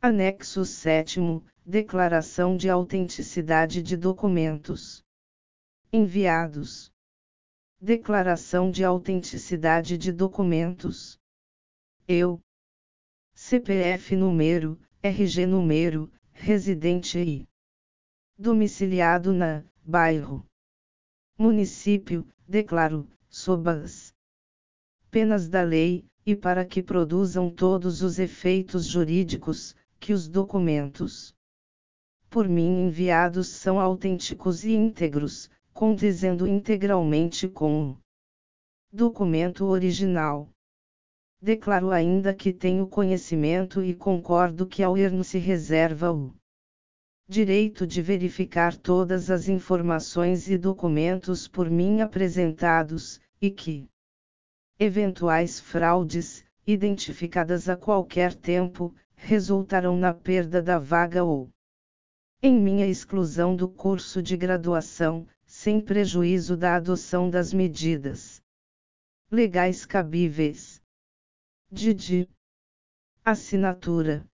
Anexo 7º, Declaração de autenticidade de documentos enviados. Declaração de autenticidade de documentos. Eu. CPF número, RG número, residente e domiciliado na, bairro, município, declaro, sob as penas da lei, e para que produzam todos os efeitos jurídicos, que os documentos por mim enviados são autênticos e íntegros, condizendo integralmente com o documento original. Declaro ainda que tenho conhecimento e concordo que ao ERN se reserva o direito de verificar todas as informações e documentos por mim apresentados, e que eventuais fraudes, identificadas a qualquer tempo, resultarão na perda da vaga ou em minha exclusão do curso de graduação, sem prejuízo da adoção das medidas legais cabíveis. Assinatura